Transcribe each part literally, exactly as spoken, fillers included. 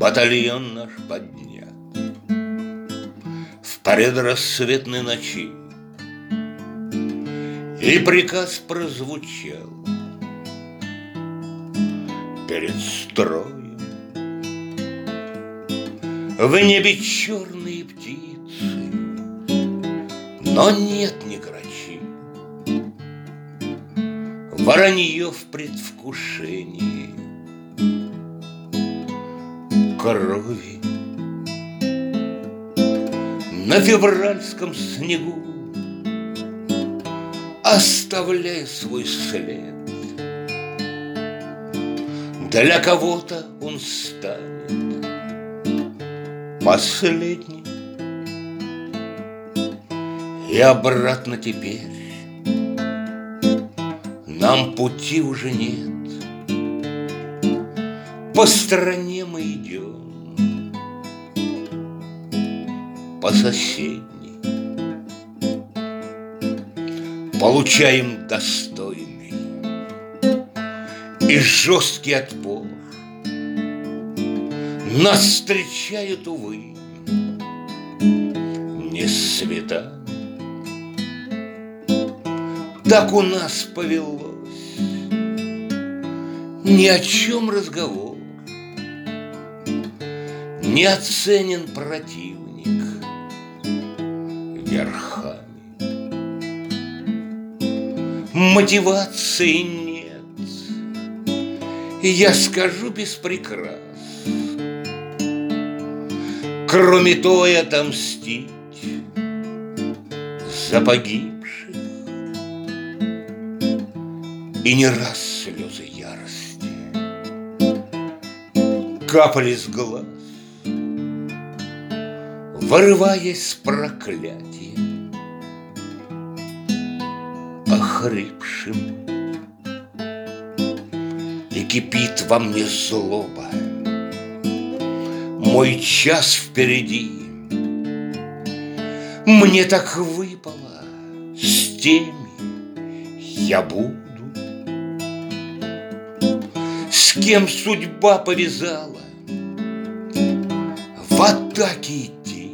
батальон наш поднят в предрассветной ночи, и приказ прозвучал перед строем. В небе черные птицы, но нет ни грачи. Воронье в предвкушении крови. На февральском снегу, оставляя свой след, для кого-то он станет последним. И обратно теперь нам пути уже нет. По стране мы идем, по соседней, получаем достойный и жесткий отпор. Нас встречают, увы, не с цветами. Так у нас повелось, ни о чем разговор. Не оценен противник верхами. Мотивации нет, и я скажу без прикрас, кроме той отомстить за погибших. И не раз слезы ярости капали с глаз, вырываясь с проклятием охрипшим. И кипит во мне злоба, мой час впереди. Мне так выпало, с теми я буду, с кем судьба повязала в атаке идти,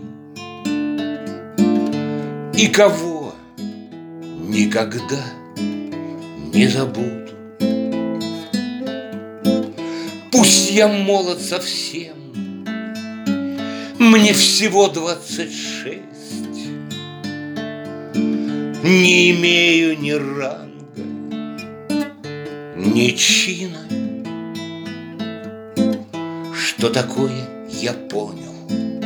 и кого никогда не забуду. Пусть я молод совсем, мне всего двадцать шесть, не имею ни ранга, ни чина. Что такое, я понял,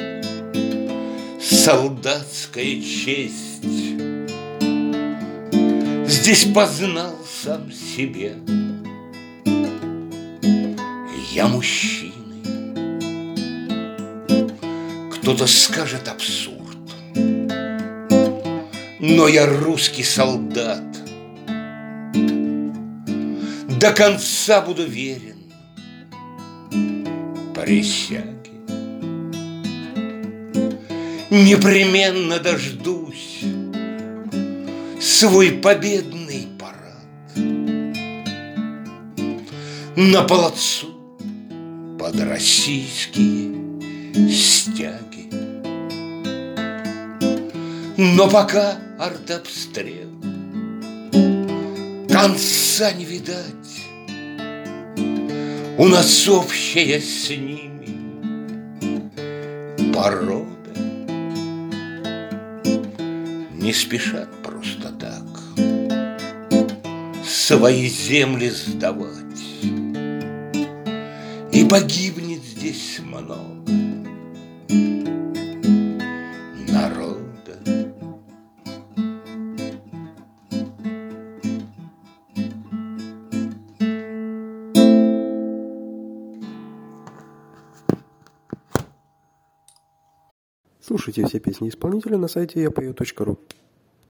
солдатская честь. Здесь познал сам себя я мужчиной. Кто-то скажет абсурд, но я русский солдат. До конца буду верен присяге. Непременно дождусь свой победный парад на плацу под российские стяги. Но пока артобстрел, конца не видать. У нас общая с ними порода. Не спешат просто так свои земли сдавать, и погибнет здесь много народа. Слушайте все песни исполнителя на сайте я пою точка ру.